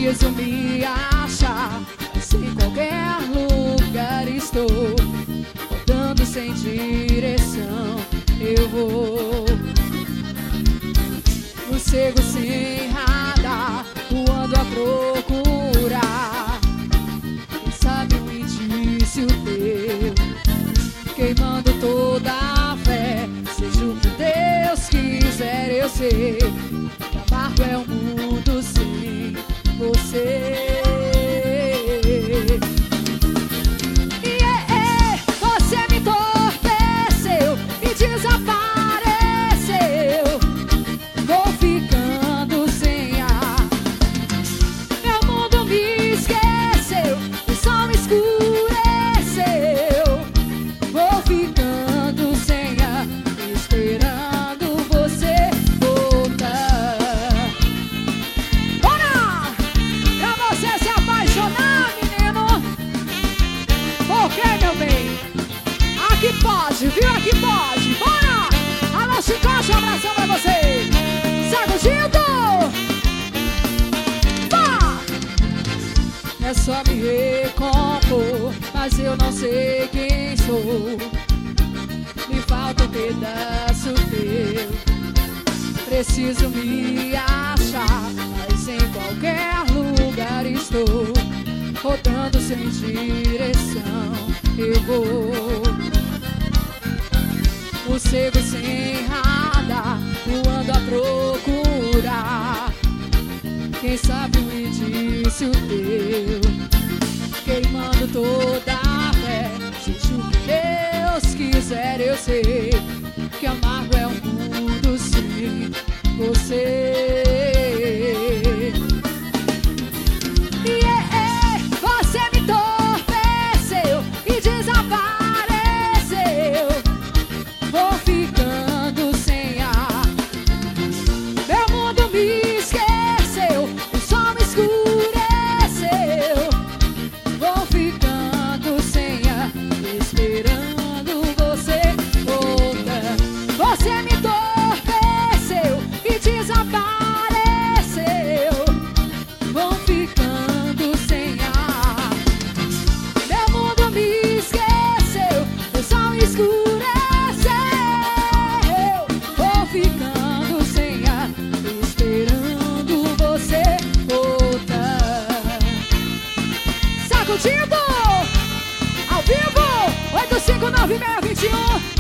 Preciso me achar, mas em qualquer lugar estou. Rodando sem direção, eu vou. Morcego sem radar, voando a procurar. Quem sabe um indício teu, queimando toda a fé. Seja o que Deus quiser, eu sei que amargo é um mundo sem você. Você me entorpeceu, me desapareceu. Vou ficando sem ar. Meu mundo me esqueceu, o sol escureceu. Vou ficando sem ar, esperando você voltar. Bora! Pra você se apaixonar, menino. Por que, meu bem? Aqui pode, viu? Aqui pode. Bora! Alô, Chicote, um abração pra você. Sacudindo! Vá! É só me recompor, mas eu não sei quem sou. Me falta um pedaço teu. Preciso me achar, mas em qualquer lugar estou. Rodando sem direção, eu vou. Morcego sem radar, voando a procurar. Quem sabe um indício teu, queimando toda a fé. Seja o que Deus quiser, eu sei que amargo é um mundo sem você. Você me entorpeceu e desapareceu. Vou ficando sem ar. Meu mundo me esqueceu, o sol me escureceu. Vou ficando sem ar, esperando você voltar. Você me entorpeceu e desapareceu. Vou ficando sem ar. Meu mundo me esqueceu, o sol escureceu. Vou ficando sem ar, esperando você voltar. Sacudindo! Ao vivo! 859-621